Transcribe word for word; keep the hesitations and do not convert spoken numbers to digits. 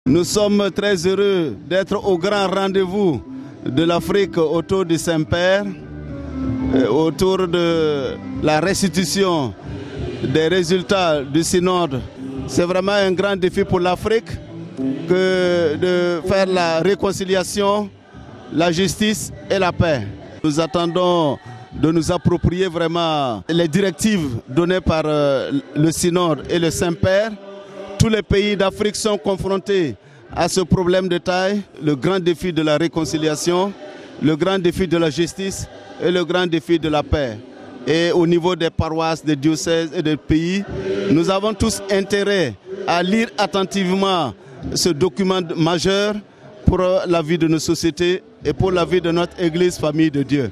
Nous sommes très heureux d'être au grand rendez-vous de l'Afrique autour du Saint-Père, autour de la restitution des résultats du synode. C'est vraiment un grand défi pour l'Afrique que de faire la réconciliation, la justice et la paix. Nous attendons de nous approprier vraiment les directives données par le synode et le Saint-Père. Tous les pays d'Afrique sont confrontés à ce problème de taille, le grand défi de la réconciliation, le grand défi de la justice et le grand défi de la paix. Et au niveau des paroisses, des diocèses et des pays, nous avons tous intérêt à lire attentivement ce document majeur pour la vie de nos sociétés et pour la vie de notre Église, famille de Dieu.